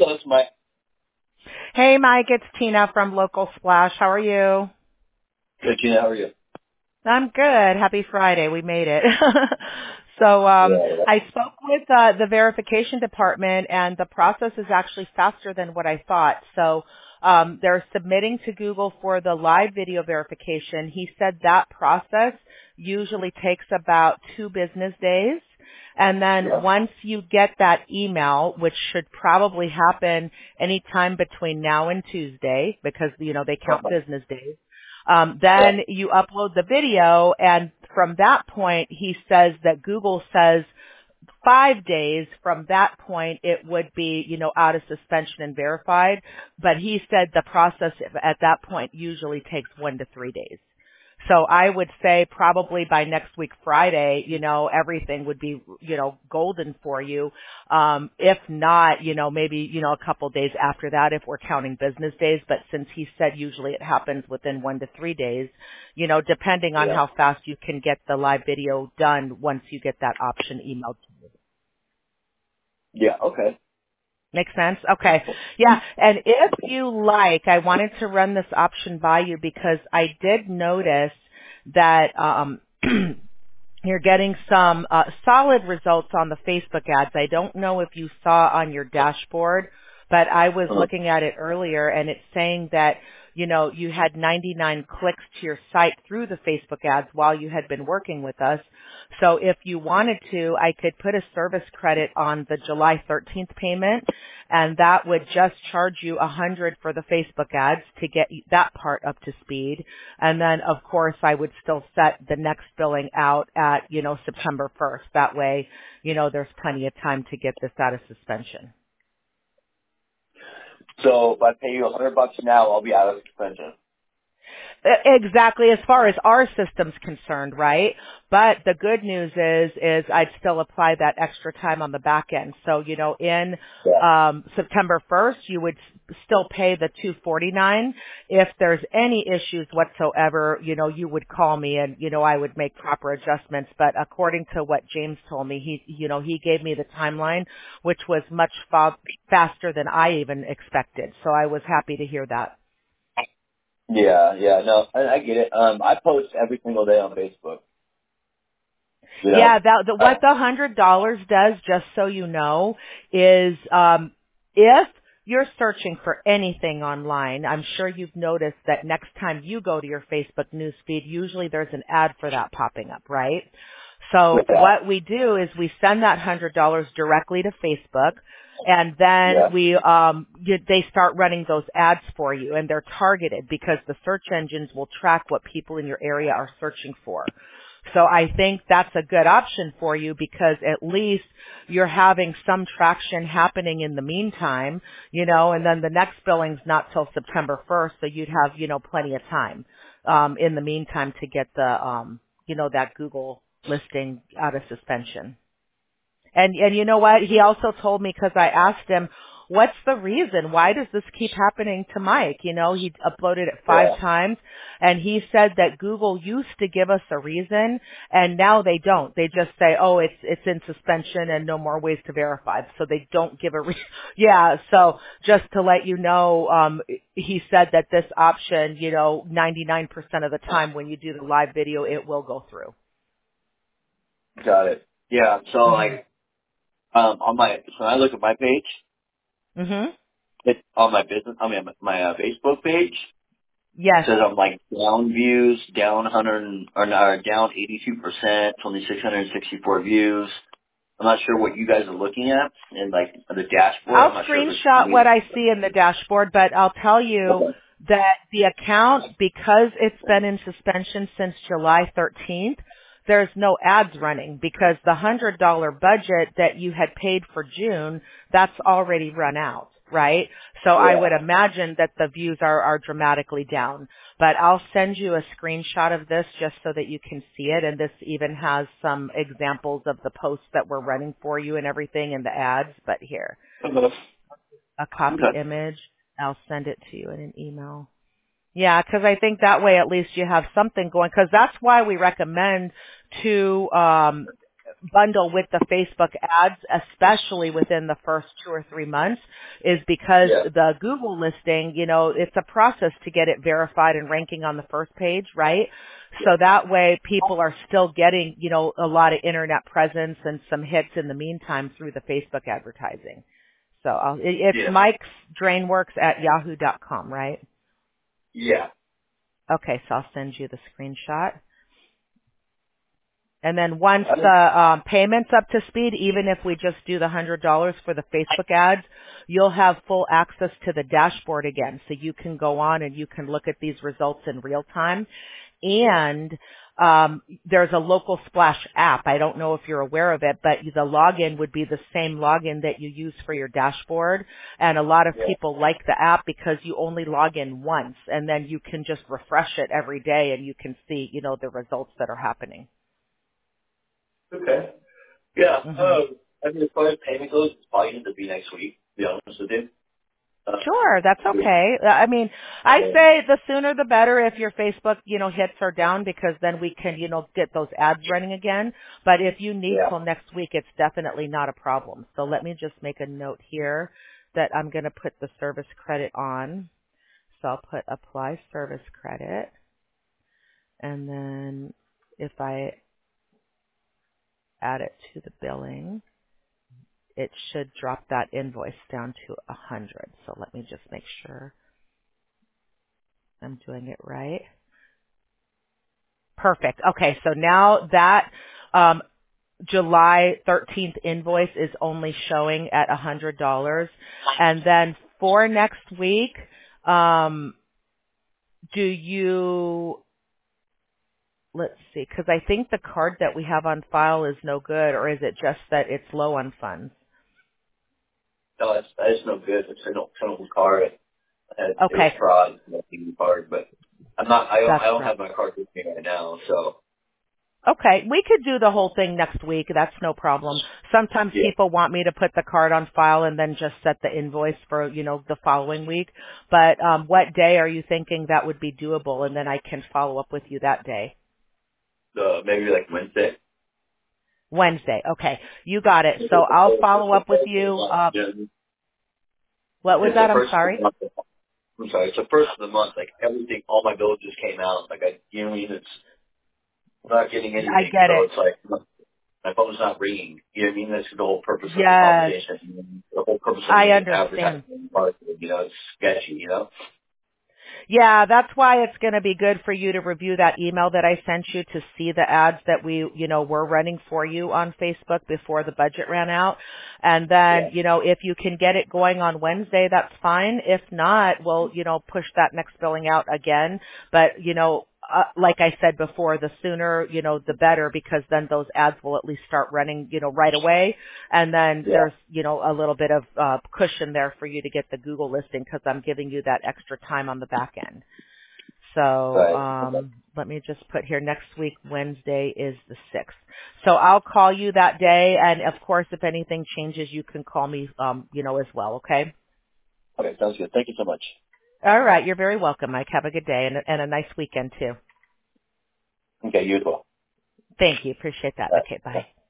Hello, it's Mike. Hey, Mike, it's Tina from Local Splash. How are you? Good, Tina. How are you? I'm good. Happy Friday. We made it. So Yeah. I spoke with the verification department, and the process is actually faster than what I thought. So they're submitting to Google for the live video verification. He said that process usually takes about 2 business days. And then Yeah. once you get that email, which should probably happen anytime between now and Tuesday, because, they count business days, Yeah. then you upload the video, and from that point, he says that Google says 5 days from that point it would be, out of suspension and verified. But he said the process at that point usually takes 1 to 3 days. So I would say probably by next week Friday, everything would be, golden for you. If not, maybe, a couple days after that if we're counting business days. But since he said usually it happens within 1 to 3 days, depending on Yeah. how fast you can get the live video done once you get that option emailed to you. Yeah. Okay. Make sense? Okay. Yeah. And if you like, I wanted to run this option by you because I did notice that you're getting some solid results on the Facebook ads. I don't know if you saw on your dashboard, but I was looking at it earlier, and it's saying that, you had 99 clicks to your site through the Facebook ads while you had been working with us. So if you wanted to, I could put a service credit on the July 13th payment, and that would just charge you $100 for the Facebook ads to get that part up to speed. And then, of course, I would still set the next billing out at, September 1st. That way, there's plenty of time to get this out of suspension. So if I pay you $100 now, I'll be out of suspension. Exactly, as far as our system's concerned, right? But the good news is I'd still apply that extra time on the back end. So, in Yeah. September 1st, you would still pay the $249. If there's any issues whatsoever, you would call me and, I would make proper adjustments. But according to what James told me, he gave me the timeline, which was much faster than I even expected. So I was happy to hear that. Yeah. Yeah. No, I get it. I post every single day on Facebook. Yeah, I, what the $100 does, just so you know, is if you're searching for anything online, I'm sure you've noticed that next time you go to your Facebook newsfeed, usually there's an ad for that popping up, right? So with that. what we do is we send that $100 directly to Facebook, and then Yeah. they start running those ads for you, and they're targeted because the search engines will track what people in your area are searching for. So I think that's a good option for you because at least you're having some traction happening in the meantime, and then the next billing's not till September 1st, so you'd have, plenty of time in the meantime to get the, that Google listing out of suspension. And you know what? He also told me, because I asked him, what's the reason? Why does this keep happening to Mike? He uploaded it 5 times, and he said that Google used to give us a reason, and now they don't. They just say, oh, it's in suspension and no more ways to verify. So they don't give a reason. Yeah, so just to let you know, he said that this option, 99% of the time when you do the live video, it will go through. Got it. Yeah. So Mhm. when I look at my page, Mhm. it's on my business. My Facebook page. Yes. Says I'm like down views, down 100 or no, down 82%, only 664 views. I'm not sure what you guys are looking at in like the dashboard. I'll I'm not sure if it's screenshot what me. I see in the dashboard, but I'll tell you Okay. that the account, because it's been in suspension since July 13th, there's no ads running because the $100 budget that you had paid for June, that's already run out, right? So I Yeah. would imagine that the views are dramatically down. But I'll send you a screenshot of this just so that you can see it. And this even has some examples of the posts that we're running for you and everything and the ads. But here, Okay. a copy Okay. image. I'll send it to you in an email. Yeah, because I think that way at least you have something going. Because that's why we recommend to bundle with the Facebook ads, especially within the first 2 or 3 months, is because Yeah. the Google listing, it's a process to get it verified and ranking on the first page, right? So that way people are still getting, a lot of internet presence and some hits in the meantime through the Facebook advertising. So it's Yeah. Mike's Drainworks at yahoo.com, right? Yeah. Okay, so I'll send you the screenshot. And then once the payment's up to speed, even if we just do the $100 for the Facebook ads, you'll have full access to the dashboard again. So you can go on and you can look at these results in real time. And there's a Local Splash app. I don't know if you're aware of it, but the login would be the same login that you use for your dashboard. And a lot of people like the app because you only log in once, and then you can just refresh it every day, and you can see, the results that are happening. Okay. Yeah. Mm-hmm. I mean, as far as payment goes, it's probably going to be next week, to be honest with you. Sure, that's okay. I mean, I say the sooner the better if your Facebook, hits are down, because then we can, get those ads running again. But if you need till next week, it's definitely not a problem. So let me just make a note here that I'm going to put the service credit on. So I'll put apply service credit. And then if I add it to the billing, it should drop that invoice down to 100. So let me just make sure I'm doing it right. Perfect. Okay, so now that July 13th invoice is only showing at $100. And then for next week, let's see, because I think the card that we have on file is no good, or is it just that it's low on funds? No, that's no good. It's an alternative card. It was Okay. fraud, nothing card, but I don't Right. have my card with me right now, so. Okay, we could do the whole thing next week. That's no problem. Sometimes people want me to put the card on file and then just set the invoice for, the following week. But what day are you thinking that would be doable? And then I can follow up with you that day. Maybe like Wednesday. Wednesday. Okay, you got it. So I'll follow up with you. What was that? I'm sorry. I'm sorry. It's the first of the month. Like everything, all my bills just came out. Like you know what I mean? I'm not getting anything. I get it. So it's like my phone's not ringing. You know what I mean? That's the whole purpose of the Yes. conversation. The whole purpose of I the understand. advertising part, it's sketchy, Yeah, that's why it's going to be good for you to review that email that I sent you to see the ads that we, were running for you on Facebook before the budget ran out. And then, if you can get it going on Wednesday, that's fine. If not, we'll, push that next billing out again. But, like I said before, the sooner, the better, because then those ads will at least start running, right away. And then there's, a little bit of cushion there for you to get the Google listing, because I'm giving you that extra time on the back end. So let me just put here, next week, Wednesday is the 6th. So I'll call you that day. And, of course, if anything changes, you can call me, as well, okay? Okay, sounds good. Thank you so much. All right. You're very welcome, Mike. Have a good day and a nice weekend, too. Okay, you as well. Thank you. Appreciate that. All right. Okay, bye.